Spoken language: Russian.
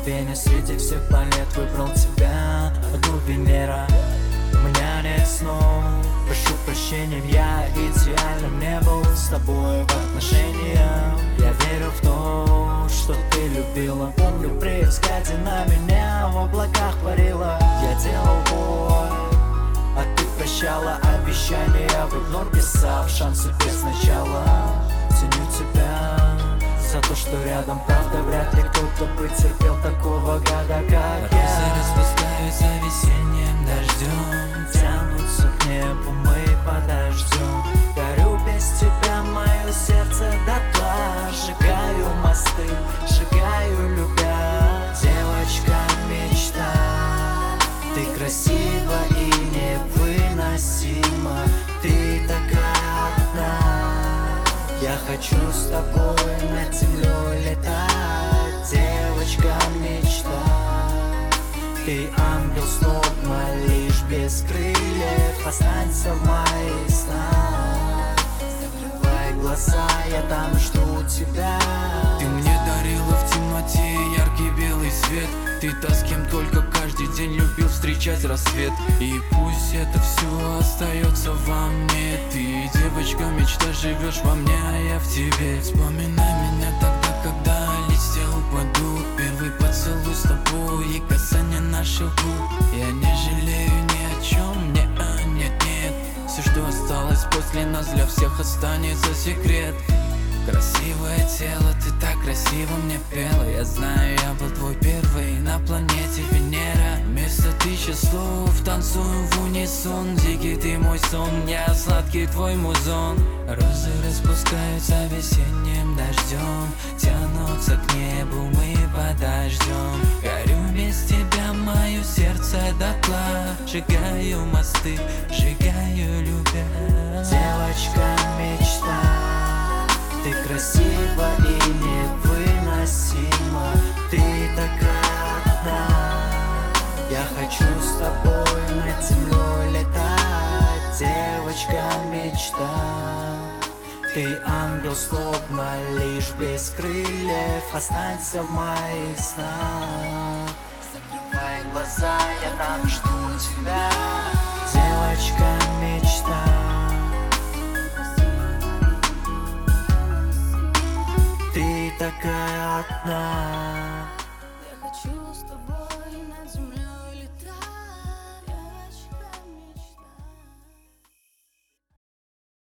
Венус среди всех планет выбрал тебя, одну Венера. У меня нет снов, прошу прощения, я идеальным не был с тобой в отношениях. Я верю в то, что ты любила. Помню, при взгляде на меня в облаках парила. Я делал бой, а ты прощала обещания, в игнор писав шансы без начала. Ценю тебя за то, что рядом, правда, вряд ли кто-то потерпел такого гада, как я. Розы распускаются весенним дождем, Тянутся к небу, мы подождем. Горю без тебя, мое сердце дотла. Сжигаю мосты, сжигаю любя. Девочка мечта, ты красива и невыносима. Ты такая одна, я хочу с тобой над землей летать. Девочка мечта, ты ангел снов, но лишь без крыльев. Останься в моих снах, закрывай глаза, я там жду тебя. Ты мне дарила в темноте яркий белый свет. Ты та, с кем только каждый день любил встречать рассвет. И пусть это все остается во мне. Ты, девочка, мечта, живешь во мне, а я в тебе. Вспоминай меня тогда, когда листья упадут. Первый поцелуй с тобой и касание наших губ. Я не жалею ни о чем, нет, нет. Все, что осталось после нас, для всех останется секрет. Красивое тело, ты так красиво мне пела. Я знаю, я был твой первый на планете Венера. Вместо тысячи слов танцуем в унисон. Дикий ты мой сон, я сладкий твой музон. Розы распускаются весенним дождем, тянутся к небу, мы подождем. Горю без тебя, мое сердце дотла. Сжигаю мосты, сжигаю любя. Девочка мечта, ты красива и невыносима. Ты такая одна, я хочу с тобой над землей летать. Девочка мечта, ты ангел словно лишь без крыльев. Останься в моих снах, закрывай глаза, я там жду тебя. Девочка мечта, ты такая одна.